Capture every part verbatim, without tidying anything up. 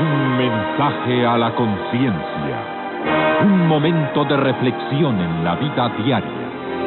Un mensaje a la conciencia. Un momento de reflexión en la vida diaria.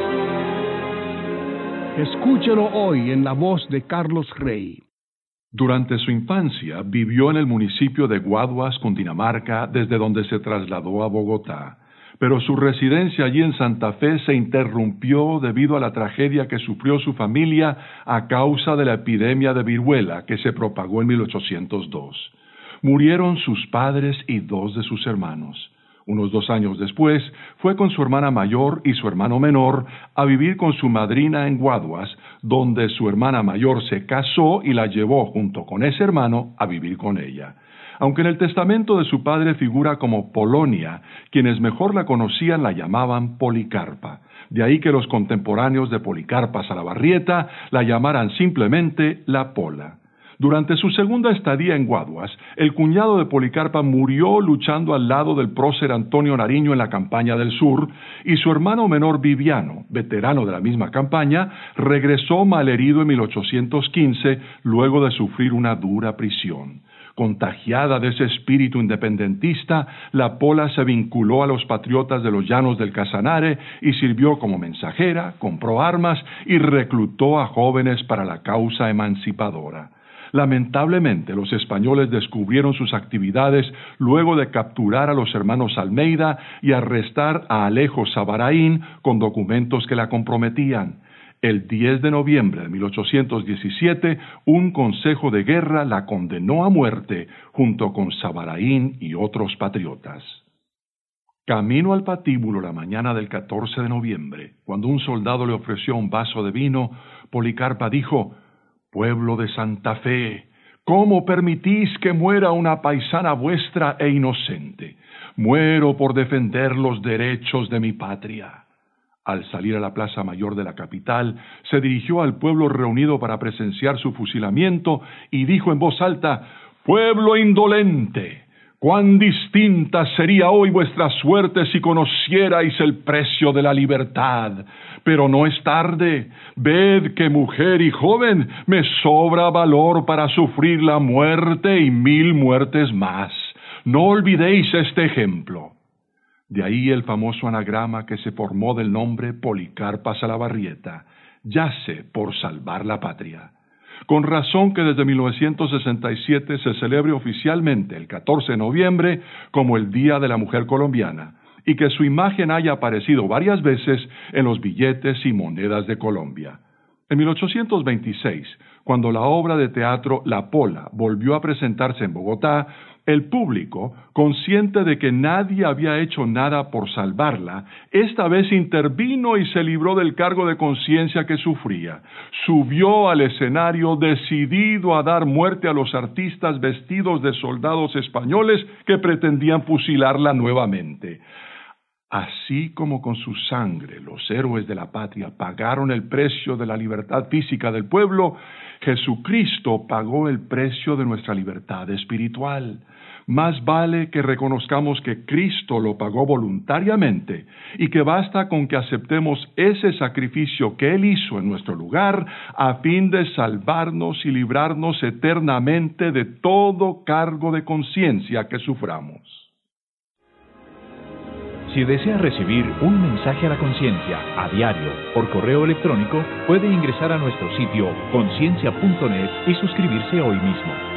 Escúchelo hoy en la voz de Carlos Rey. Durante su infancia vivió en el municipio de Guaduas, Cundinamarca, desde donde se trasladó a Bogotá. Pero su residencia allí en Santa Fe se interrumpió debido a la tragedia que sufrió su familia a causa de la epidemia de viruela que se propagó en mil ochocientos dos. Murieron sus padres y dos de sus hermanos. Unos dos años después, fue con su hermana mayor y su hermano menor a vivir con su madrina en Guaduas, donde su hermana mayor se casó y la llevó junto con ese hermano a vivir con ella. Aunque en el testamento de su padre figura como Polonia, quienes mejor la conocían la llamaban Policarpa. De ahí que los contemporáneos de Policarpa Salabarrieta la llamaran simplemente la Pola. Durante su segunda estadía en Guaduas, el cuñado de Policarpa murió luchando al lado del prócer Antonio Nariño en la campaña del sur, y su hermano menor Viviano, veterano de la misma campaña, regresó malherido en mil ochocientos quince luego de sufrir una dura prisión. Contagiada de ese espíritu independentista, la Pola se vinculó a los patriotas de los llanos del Casanare y sirvió como mensajera, compró armas y reclutó a jóvenes para la causa emancipadora. Lamentablemente, los españoles descubrieron sus actividades luego de capturar a los hermanos Almeida y arrestar a Alejo Sabaraín con documentos que la comprometían. El diez de noviembre de mil ochocientos diecisiete, un consejo de guerra la condenó a muerte junto con Sabaraín y otros patriotas. Camino al patíbulo la mañana del catorce de noviembre, cuando un soldado le ofreció un vaso de vino, Policarpa dijo: «Pueblo de Santa Fe, ¿cómo permitís que muera una paisana vuestra e inocente? Muero por defender los derechos de mi patria». Al salir a la plaza mayor de la capital, se dirigió al pueblo reunido para presenciar su fusilamiento y dijo en voz alta: «Pueblo indolente, cuán distinta sería hoy vuestra suerte si conocierais el precio de la libertad. Pero no es tarde. Ved que mujer y joven me sobra valor para sufrir la muerte y mil muertes más. No olvidéis este ejemplo». De ahí el famoso anagrama que se formó del nombre Policarpa Salabarrieta: yace por salvar la patria. Con razón que desde mil novecientos sesenta y siete se celebre oficialmente el catorce de noviembre como el Día de la Mujer Colombiana, y que su imagen haya aparecido varias veces en los billetes y monedas de Colombia. En mil ochocientos veintiséis, cuando la obra de teatro La Pola volvió a presentarse en Bogotá, el público, consciente de que nadie había hecho nada por salvarla, esta vez intervino y se libró del cargo de conciencia que sufría. Subió al escenario decidido a dar muerte a los artistas vestidos de soldados españoles que pretendían fusilarla nuevamente. Así como con su sangre los héroes de la patria pagaron el precio de la libertad física del pueblo, Jesucristo pagó el precio de nuestra libertad espiritual. Más vale que reconozcamos que Cristo lo pagó voluntariamente y que basta con que aceptemos ese sacrificio que Él hizo en nuestro lugar a fin de salvarnos y librarnos eternamente de todo cargo de conciencia que suframos. Si desea recibir un mensaje a la conciencia a diario por correo electrónico, puede ingresar a nuestro sitio conciencia punto net y suscribirse hoy mismo.